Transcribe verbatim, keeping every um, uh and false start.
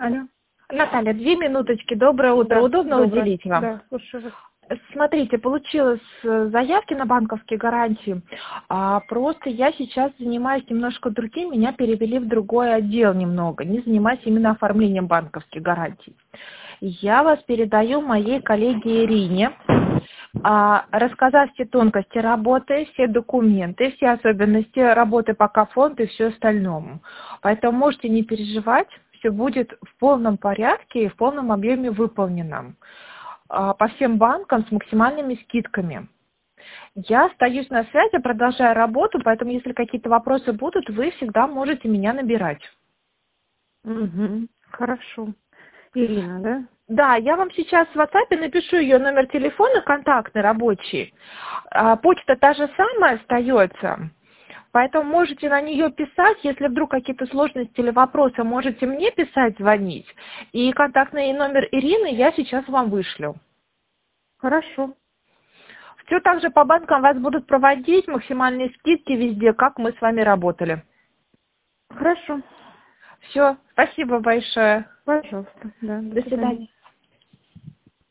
Алло. Наталья, две минуточки. Доброе утро. Да, Удобно доброе. уделить вам? Да, слушаю вас. Смотрите, получилось э, заявки на банковские гарантии. А, просто я сейчас занимаюсь немножко другим, меня перевели в другой отдел немного. Не занимаюсь именно оформлением банковских гарантий. Я вас передаю моей коллеге Ирине, а, рассказав все тонкости работы, все документы, все особенности работы по фонду и все остальное. Поэтому можете не переживать, все будет в полном порядке и в полном объеме выполнено а, по всем банкам с максимальными скидками. Я остаюсь на связи, продолжаю работу, поэтому если какие-то вопросы будут, вы всегда можете меня набирать. Угу. Хорошо. Ирина, да? Да, я вам сейчас в WhatsApp напишу ее номер телефона, контактный, рабочий. А, почта та же самая остается, поэтому можете на нее писать. Если вдруг какие-то сложности или вопросы, можете мне писать, звонить. И контактный номер Ирины я сейчас вам вышлю. Хорошо. Все так же по банкам вас будут проводить, максимальные скидки везде, как мы с вами работали. Хорошо. Все, спасибо большое. Пожалуйста. Да, до До свидания. свидания.